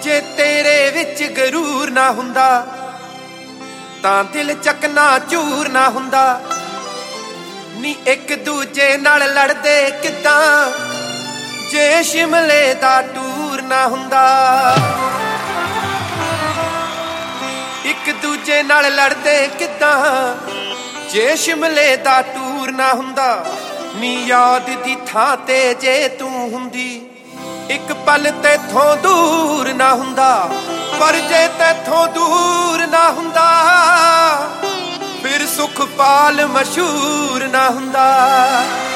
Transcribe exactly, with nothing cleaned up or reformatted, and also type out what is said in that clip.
ਜੇ ਤੇਰੇ ਵਿੱਚ ਗਰੂਰ ਨਾ ਹੁੰਦਾ ਤਾਂ ਦਿਲ ਚਕਨਾ ਚੂਰ ਨਾ ਹੁੰਦਾ ਨੀ ਇੱਕ ਦੂਜੇ ਨਾਲ ਲੜਦੇ ਕਿੱਦਾਂ ਜੇ ਸ਼ਿਮਲੇ ਦਾ ਟੂਰ ਨਾ ਹੁੰਦਾ ਇੱਕ ਦੂਜੇ ਨਾਲ ਲੜਦੇ ਕਿੱਦਾਂ ਜੇ ਸ਼ਿਮਲੇ ਦਾ ਟੂਰ ਨਾ ਹੁੰਦਾ ਨੀ ਯਾਦ ਦੀ ਥਾਂ ਤੇ ਜੇ ਤੂੰ ਹੁੰਦੀ ਇੱਕ ਪਲ ਤੇਥੋਂ ਦੂਰ ਨਾ ਹੁੰਦਾ ਪਰ ਜੇ ਤੇਥੋਂ ਦੂਰ ਨਾ ਹੁੰਦਾ ਫਿਰ ਸੁਖਪਾਲ ਮਸ਼ਹੂਰ ਨਾ ਹੁੰਦਾ।